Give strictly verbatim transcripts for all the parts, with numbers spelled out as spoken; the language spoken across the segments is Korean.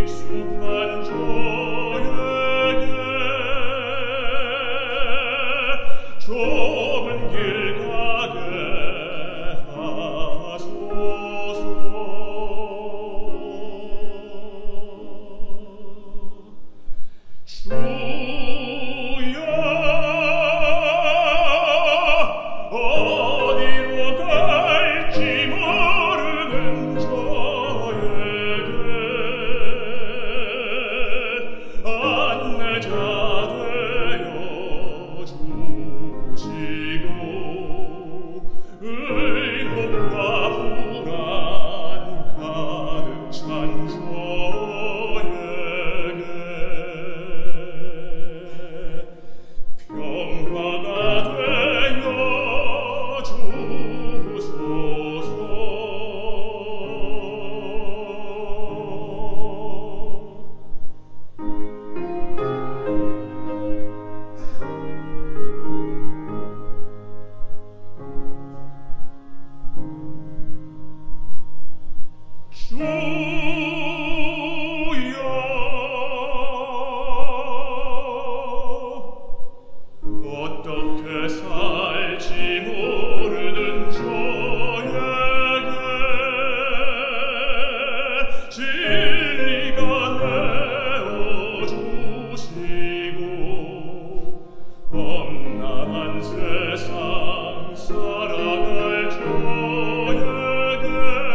익숙한 저에게 좁은 길 가게 하소서. 주여 어디로 갈지 모르는 저에게 안내자 되어 주시고 의혹과 불안 가득 찬 저에게 평화가 되어 주소서. 주여 어떻게 살지 모르는 저에게 진리가 되어주시고 험난한 세상 살아갈 저에게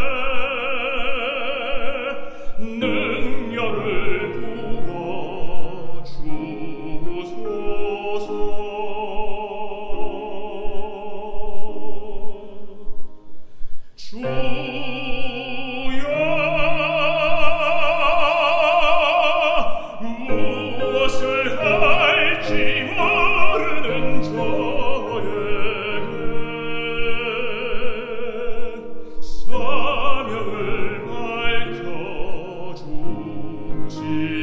능력을 부어주소서. 주여 무엇을 할지 모르는 저에게 사명을 밝혀주시고